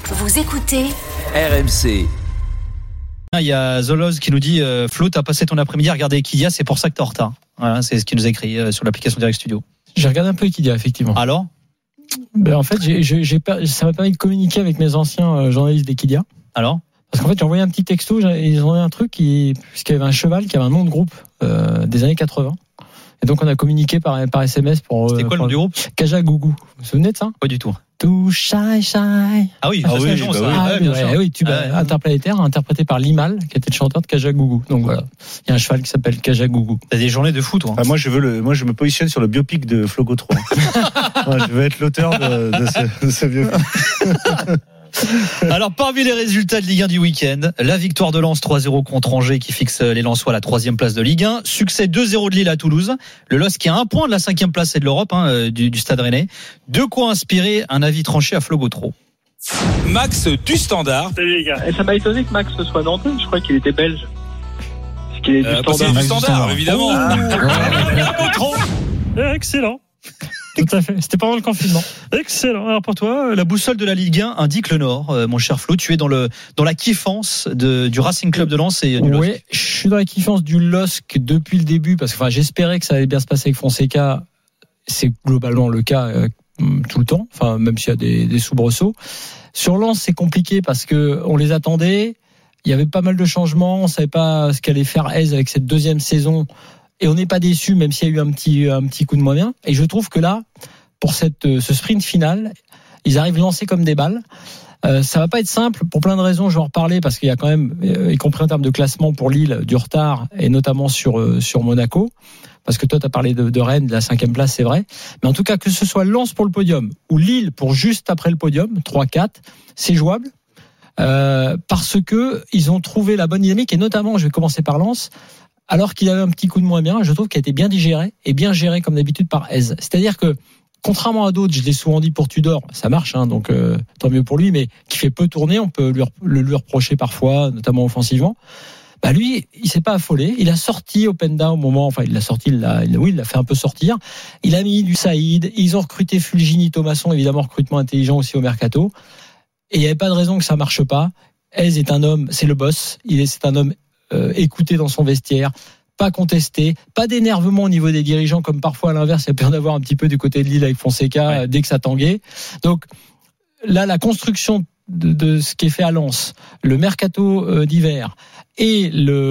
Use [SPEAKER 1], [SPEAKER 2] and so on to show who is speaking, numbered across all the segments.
[SPEAKER 1] Vous écoutez
[SPEAKER 2] RMC.
[SPEAKER 3] Il y a Zoloz qui nous dit Flo, t'as passé ton après-midi à regarder Equidia, c'est pour ça que t'es en retard. Voilà, c'est ce qu'il nous a écrit sur l'application Direct Studio.
[SPEAKER 4] J'ai regardé un peu Equidia, effectivement.
[SPEAKER 3] Alors
[SPEAKER 4] en fait, ça m'a permis de communiquer avec mes anciens journalistes d'Equidia.
[SPEAKER 3] Alors
[SPEAKER 4] Parce qu'en fait, j'ai envoyé un petit texto, ils ont envoyé un truc puisqu'il y avait un cheval qui avait un nom de groupe des années 80. Et donc, on a communiqué par SMS pour.
[SPEAKER 3] C'était quoi le nom du groupe?
[SPEAKER 4] Kajagougou. Vous vous souvenez de ça?
[SPEAKER 3] Pas du tout.
[SPEAKER 4] Too shy, shy.
[SPEAKER 3] Ah oui, c'est bien sûr.
[SPEAKER 4] Oui, tube interplanétaire, interprété par Limal, qui était le chanteur de Kajagougou. Donc voilà, il y a un cheval qui s'appelle Kajagougou.
[SPEAKER 3] T'as des journées de foot, toi.
[SPEAKER 5] Moi, je me positionne sur le biopic de Flo Gautreau. Je veux être l'auteur de ce biopic.
[SPEAKER 3] Alors, parmi les résultats de Ligue 1 du week-end, la victoire de Lens 3-0 contre Angers qui fixe les Lensois à la 3e place de Ligue 1. Succès 2-0 de Lille à Toulouse. Le LOSC qui a un point de la 5e place et de l'Europe, du Stade Rennais. De quoi inspirer un avis tranché à Flo Gautreau.
[SPEAKER 2] Max du Standard.
[SPEAKER 6] Salut les gars. Et ça m'a étonné que Max soit nantais. Je crois qu'il était belge. Parce qu'il est du Standard.
[SPEAKER 2] C'est du Standard, évidemment.
[SPEAKER 3] Excellent.
[SPEAKER 4] Tout à fait. C'était pendant le confinement.
[SPEAKER 3] Excellent. Alors pour toi, la boussole de la Ligue 1 indique le Nord, mon cher Flo. Tu es dans la kiffance du Racing Club de Lens et du LOSC.
[SPEAKER 4] Oui, je suis dans la kiffance du LOSC depuis le début parce que j'espérais que ça allait bien se passer avec Fonseca. C'est globalement le cas tout le temps. Enfin, même s'il y a des soubresauts. Sur Lens, c'est compliqué parce que on les attendait. Il y avait pas mal de changements. On savait pas ce qu'allait faire Hez avec cette deuxième saison. Et on n'est pas déçu, même s'il y a eu un petit coup de moins bien. Et je trouve que là, pour ce sprint final, ils arrivent lancés comme des balles. Ça va pas être simple pour plein de raisons. Je vais en reparler parce qu'il y a quand même, y compris en termes de classement pour Lille, du retard et notamment sur Monaco. Parce que toi, tu as parlé de Rennes, de la 5e place, c'est vrai. Mais en tout cas, que ce soit Lens pour le podium ou Lille pour juste après le podium, 3-4, c'est jouable. Parce que ils ont trouvé la bonne dynamique et notamment, je vais commencer par Lens. Alors qu'il avait un petit coup de moins bien, je trouve qu'il a été bien digéré et bien géré comme d'habitude par Hez. C'est-à-dire que, contrairement à d'autres, je l'ai souvent dit pour Tudor, ça marche, donc tant mieux pour lui, mais qui fait peu tourner, on peut lui reprocher parfois, notamment offensivement. Lui, il s'est pas affolé. Il a sorti Openda au moment, il l'a fait un peu sortir. Il a mis du Saïd. Ils ont recruté Fulgini, Thomasson, évidemment recrutement intelligent aussi au mercato. Et il n'y avait pas de raison que ça marche pas. Hez est un homme, c'est le boss. C'est un homme écouté dans son vestiaire, pas contesté, pas d'énervement au niveau des dirigeants comme parfois à l'inverse il y a pu en avoir un petit peu du côté de Lille avec Fonseca dès que ça tanguait. Donc là la construction de ce qui est fait à Lens, le mercato d'hiver et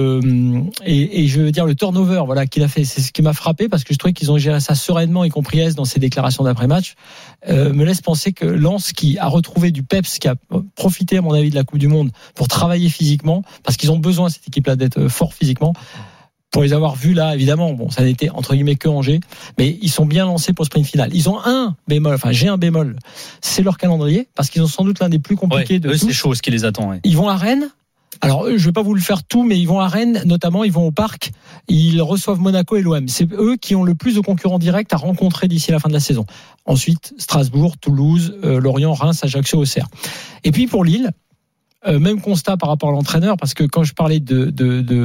[SPEAKER 4] je veux dire le turnover qu'il a fait, c'est ce qui m'a frappé parce que je trouvais qu'ils ont géré ça sereinement, y compris Hez dans ses déclarations d'après-match, me laisse penser que Lens qui a retrouvé du peps, qui a profité à mon avis de la Coupe du Monde pour travailler physiquement, parce qu'ils ont besoin cette équipe-là d'être fort physiquement. Pour les avoir vus là, évidemment, ça n'était entre guillemets que Angers, mais ils sont bien lancés pour le sprint final. Ils ont j'ai un bémol, c'est leur calendrier, parce qu'ils ont sans doute l'un des plus compliqués de tous.
[SPEAKER 3] C'est chaud ce qui les attend. Ouais.
[SPEAKER 4] Ils vont à Rennes. Alors, je vais pas vous le faire tout, mais ils vont à Rennes, notamment, ils vont au Parc, ils reçoivent Monaco et l'OM. C'est eux qui ont le plus de concurrents directs à rencontrer d'ici la fin de la saison. Ensuite, Strasbourg, Toulouse, Lorient, Reims, Ajaccio, Auxerre. Et puis pour Lille, même constat par rapport à l'entraîneur, parce que quand je parlais de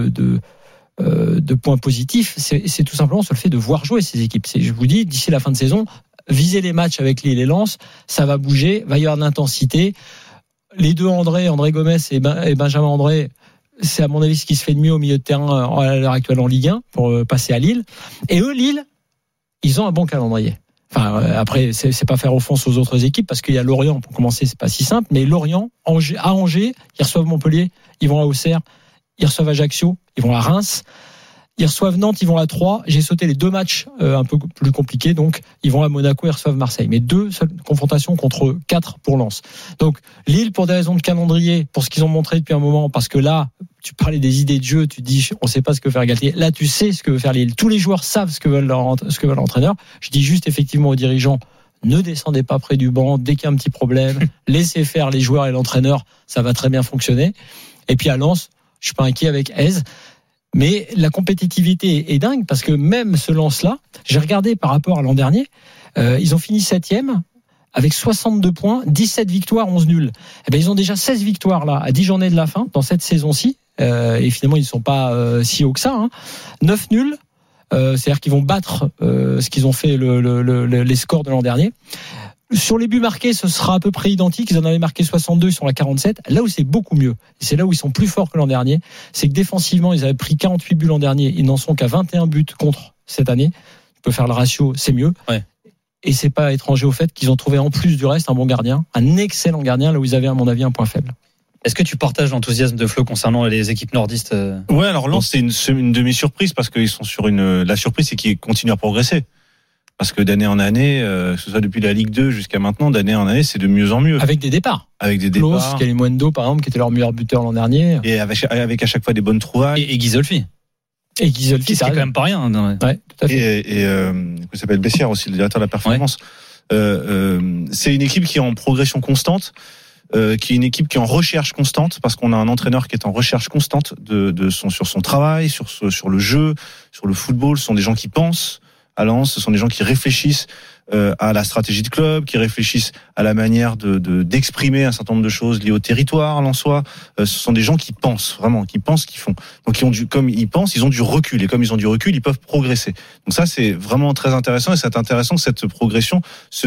[SPEAKER 4] points positifs, c'est tout simplement sur le fait de voir jouer ces équipes. Je vous dis, d'ici la fin de saison, visez les matchs avec Lille et Lens, ça va bouger, va y avoir de l'intensité. Les deux André Gomez et Benjamin André, c'est à mon avis ce qui se fait de mieux au milieu de terrain à l'heure actuelle en Ligue 1 pour passer à Lille. Et eux, Lille, ils ont un bon calendrier. Après, c'est pas faire offense aux autres équipes parce qu'il y a Lorient pour commencer, c'est pas si simple. Mais Lorient, à Angers, ils reçoivent Montpellier, ils vont à Auxerre, ils reçoivent Ajaccio, ils vont à Reims. Ils reçoivent Nantes, ils vont à 3. J'ai sauté les 2 matchs un peu plus compliqués. Donc, ils vont à Monaco et reçoivent Marseille. Mais 2 seules confrontations contre 4 pour Lens. Donc, Lille, pour des raisons de calendrier, pour ce qu'ils ont montré depuis un moment, parce que là, tu parlais des idées de jeu, tu dis, on sait pas ce que veut faire Galtier. Là, tu sais ce que veut faire Lille. Tous les joueurs savent ce que veut l'entraîneur. Je dis juste effectivement aux dirigeants, ne descendez pas près du banc dès qu'il y a un petit problème. Laissez faire les joueurs et l'entraîneur. Ça va très bien fonctionner. Et puis à Lens, je suis pas inquiet avec Hez. Mais la compétitivité est dingue parce que même ce Lens-là, j'ai regardé par rapport à l'an dernier, ils ont fini 7e avec 62 points, 17 victoires, 11 nuls. Eh ben, ils ont déjà 16 victoires là, à 10 journées de la fin, dans cette saison-ci. Et finalement, ils ne sont pas si hauts que ça. 9 nuls, c'est-à-dire qu'ils vont battre ce qu'ils ont fait les scores de l'an dernier. Sur les buts marqués, ce sera à peu près identique. Ils en avaient marqué 62, ils sont à 47. Là où c'est beaucoup mieux, et c'est là où ils sont plus forts que l'an dernier, c'est que défensivement, ils avaient pris 48 buts l'an dernier. Ils n'en sont qu'à 21 buts contre cette année. Tu peux faire le ratio, c'est mieux.
[SPEAKER 3] Ouais.
[SPEAKER 4] Et c'est pas étranger au fait qu'ils ont trouvé en plus du reste un bon gardien, un excellent gardien, là où ils avaient à mon avis un point faible.
[SPEAKER 3] Est-ce que tu partages l'enthousiasme de Flo concernant les équipes nordistes?
[SPEAKER 5] Ouais, alors Lens, c'est une demi-surprise parce qu'ils sont sur la surprise, c'est qu'ils continuent à progresser. Parce que d'année en année, que ce soit depuis la Ligue 2 jusqu'à maintenant, d'année en année, c'est de mieux en mieux.
[SPEAKER 4] Avec des départs.
[SPEAKER 5] Avec des
[SPEAKER 4] Klaus,
[SPEAKER 5] départs.
[SPEAKER 4] Kalimundo, par exemple, qui était leur meilleur buteur l'an dernier.
[SPEAKER 5] Et avec à chaque fois des bonnes trouvailles.
[SPEAKER 3] Et Ghisolfi.
[SPEAKER 4] Et Ghisolfi,
[SPEAKER 3] C'est quand même pas rien.
[SPEAKER 4] Ouais, tout à fait.
[SPEAKER 5] Et il s'appelle Bessière aussi, le directeur de la performance. C'est une équipe qui est en progression constante. Qui est une équipe qui est en recherche constante parce qu'on a un entraîneur qui est en recherche constante sur son travail, sur le jeu, sur le football. Ce sont des gens qui pensent à Lens, ce sont des gens qui réfléchissent à la stratégie de club, qui réfléchissent à la manière d'exprimer un certain nombre de choses liées au territoire lensois. Ce sont des gens qui pensent vraiment, qui pensent, qui font. Donc comme ils pensent, ils ont du recul et comme ils ont du recul, ils peuvent progresser. Donc ça c'est vraiment très intéressant et c'est intéressant que cette progression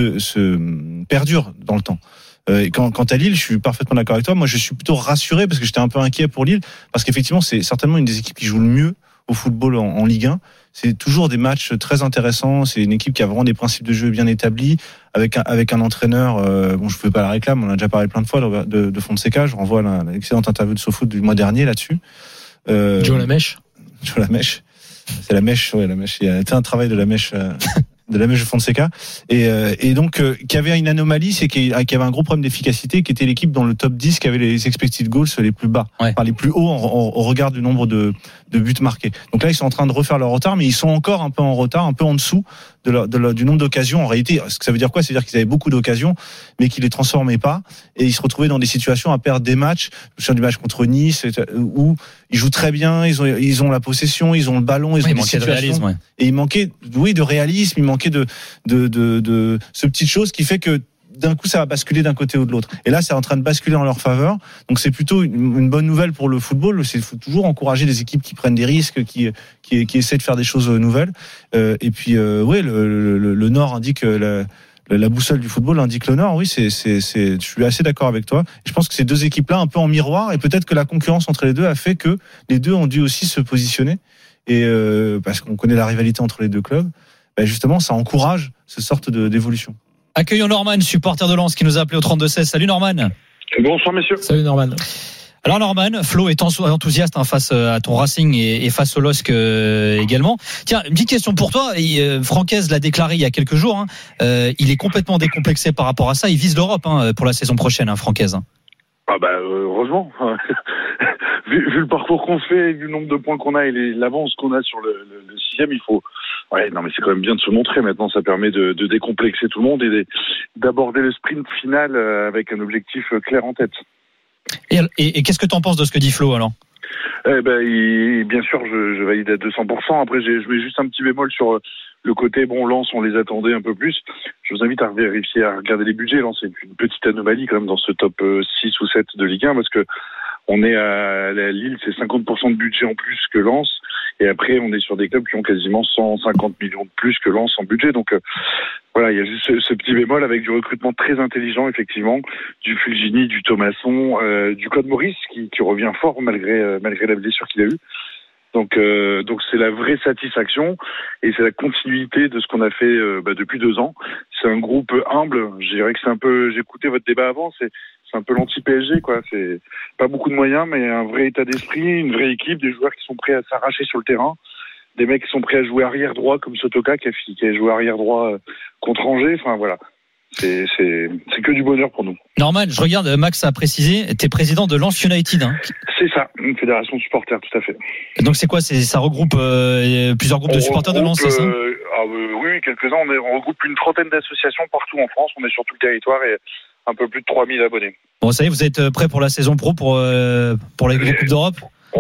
[SPEAKER 5] se perdure dans le temps. Quant à Lille, je suis parfaitement d'accord avec toi. Moi, je suis plutôt rassuré parce que j'étais un peu inquiet pour Lille parce qu'effectivement, c'est certainement une des équipes qui joue le mieux au football en Ligue 1. C'est toujours des matchs très intéressants. C'est une équipe qui a vraiment des principes de jeu bien établis avec un entraîneur. Bon, je ne fais pas la réclame. On a déjà parlé plein de fois de Fonseca. Je renvoie à l'excellente interview de SoFoot du mois dernier là-dessus.
[SPEAKER 4] Joe Lamèche.
[SPEAKER 5] Joe Lamèche. C'est la mèche. Ouais, la mèche. Il y a été un travail de la mèche. De la mèche de Fonseca et donc qui avait une anomalie, c'est qu'il y avait un gros problème d'efficacité, qui était l'équipe dans le top 10 qui avait les expected goals les plus bas, enfin les plus hauts au regard du nombre de buts marqués. Donc là ils sont en train de refaire leur retard, mais ils sont encore un peu en retard, un peu en dessous du nombre d'occasions. En réalité, ce que ça veut dire quoi? C'est-à-dire qu'ils avaient beaucoup d'occasions, mais qu'ils les transformaient pas, et ils se retrouvaient dans des situations à perdre des matchs. Je me souviens du match contre Nice où ils jouent très bien, ils ont la possession, ils ont le ballon, ils ont des situations. De réalisme, et il manquait, de réalisme, il manquait de ce petite chose qui fait que d'un coup ça va basculer d'un côté ou de l'autre. Et là c'est en train de basculer en leur faveur. Donc c'est plutôt une bonne nouvelle pour le football. Il faut toujours encourager des équipes qui prennent des risques, qui essaient de faire des choses nouvelles. Et puis le Nord indique la boussole du football indique le Nord. Oui, je suis assez d'accord avec toi. Et je pense que ces deux équipes-là un peu en miroir, et peut-être que la concurrence entre les deux a fait que les deux ont dû aussi se positionner. Et parce qu'on connaît la rivalité entre les deux clubs. Justement, ça encourage cette sorte d'évolution.
[SPEAKER 3] Accueillons Norman, supporter de Lens, qui nous a appelé au 32-16. Salut Norman.
[SPEAKER 6] Bonsoir messieurs.
[SPEAKER 4] Salut Norman.
[SPEAKER 3] Alors Norman, Flo est enthousiaste face à ton Racing et face au LOSC également. Tiens, une petite question pour toi. Francaise l'a déclaré il y a quelques jours. Il est complètement décomplexé par rapport à ça. Il vise l'Europe pour la saison prochaine, Francaise.
[SPEAKER 6] Heureusement. vu le parcours qu'on fait, vu le nombre de points qu'on a et l'avance qu'on a sur le 6e, il faut... Ouais, non mais c'est quand même bien de se montrer maintenant, ça permet de décomplexer tout le monde et d'aborder le sprint final avec un objectif clair en tête.
[SPEAKER 3] Et qu'est-ce que tu en penses de ce que dit Flo alors ?
[SPEAKER 6] Bien sûr, je valide à 200%. Après, je mets juste un petit bémol sur le côté, Lens, on les attendait un peu plus. Je vous invite à vérifier, à regarder les budgets. Lens, c'est une petite anomalie quand même dans ce top 6 ou 7 de Ligue 1 parce que on est à Lille, c'est 50% de budget en plus que Lens. Et après, on est sur des clubs qui ont quasiment 150 millions de plus que Lens en budget. Donc, il y a juste ce petit bémol avec du recrutement très intelligent, effectivement, du Fulgini, du Thomasson, du Claude Maurice, qui revient fort malgré la blessure qu'il a eue. Donc c'est la vraie satisfaction et c'est la continuité de ce qu'on a fait depuis 2 ans. C'est un groupe humble. Je dirais que c'est un peu. J'ai écouté votre débat avant. C'est un peu l'anti-PSG, quoi. C'est pas beaucoup de moyens, mais un vrai état d'esprit, une vraie équipe, des joueurs qui sont prêts à s'arracher sur le terrain, des mecs qui sont prêts à jouer arrière droit comme Sotoka qui a joué arrière droit contre Angers. Enfin voilà. C'est que du bonheur pour nous.
[SPEAKER 3] Norman, je regarde, Max a précisé, t'es président de Lens United.
[SPEAKER 6] C'est ça, une fédération de supporters, tout à fait.
[SPEAKER 3] Donc c'est quoi, ça regroupe plusieurs groupes de supporters de Lens, c'est ça ?
[SPEAKER 6] Oui, quelques-uns. On regroupe une trentaine d'associations partout en France. On est sur tout le territoire et un peu plus de 3000 abonnés.
[SPEAKER 3] Bon, ça y est, vous êtes prêts pour la saison pro, pour les Coupes d'Europe ?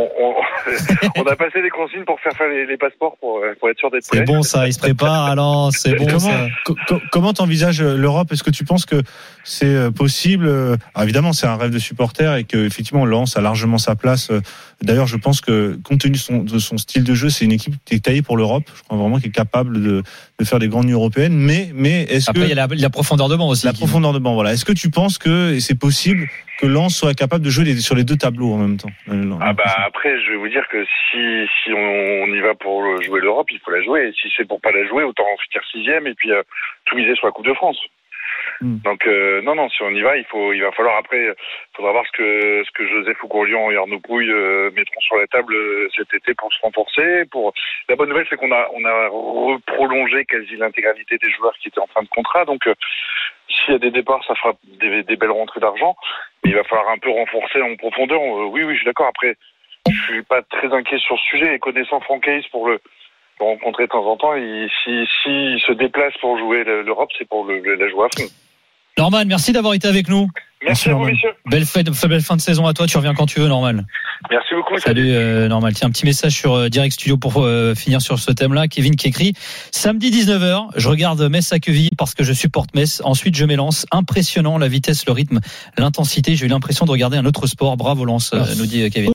[SPEAKER 6] On a passé des consignes pour faire les passeports pour être sûr d'être prêt.
[SPEAKER 3] C'est bon ça, il se prépare à Lens, c'est bon ça.
[SPEAKER 5] Comment t'envisages l'Europe? Est-ce que tu penses que c'est possible? Alors évidemment, c'est un rêve de supporter et que effectivement Lens a largement sa place. D'ailleurs, je pense que compte tenu de son style de jeu, c'est une équipe qui est taillée pour l'Europe. Je crois vraiment qu'elle est capable de faire des grandes nuits européennes. Mais est-ce
[SPEAKER 3] après,
[SPEAKER 5] que
[SPEAKER 3] il y a la profondeur de banc aussi.
[SPEAKER 5] La profondeur de banc, voilà. Est-ce que tu penses que c'est possible que Lens soit capable de jouer sur les deux tableaux en même temps?
[SPEAKER 6] Après, je vais vous dire que si on y va pour jouer l'Europe, il faut la jouer. Et si c'est pour pas la jouer, autant en finir 6e et puis tout miser sur la Coupe de France. Donc non, si on y va, il va falloir après, faudra voir ce que Joseph Ougourlian et Arnaud Pouille mettront sur la table cet été pour se renforcer. La bonne nouvelle, c'est qu'on a prolongé quasi l'intégralité des joueurs qui étaient en fin de contrat. Donc s'il y a des départs, ça fera des belles rentrées d'argent. Mais il va falloir un peu renforcer en profondeur. Oui, je suis d'accord. Après, je suis pas très inquiet sur ce sujet. Et connaissant Franck Hayes pour le rencontrer de temps en temps, s'il se déplace pour jouer l'Europe, c'est pour la jouer à fond.
[SPEAKER 3] Norman, merci d'avoir été avec nous.
[SPEAKER 6] Merci à vous, messieurs.
[SPEAKER 3] Belle fin de saison à toi. Tu reviens quand tu veux, Norman.
[SPEAKER 6] Merci beaucoup.
[SPEAKER 3] Salut, Norman. Tiens, un petit message sur Direct Studio pour finir sur ce thème-là. Kevin qui écrit: samedi 19h, je regarde Metz à Quevilly parce que je supporte Metz. Ensuite, je m'élance. Impressionnant, la vitesse, le rythme, l'intensité. J'ai eu l'impression de regarder un autre sport. Bravo, Lens, nous dit Kevin.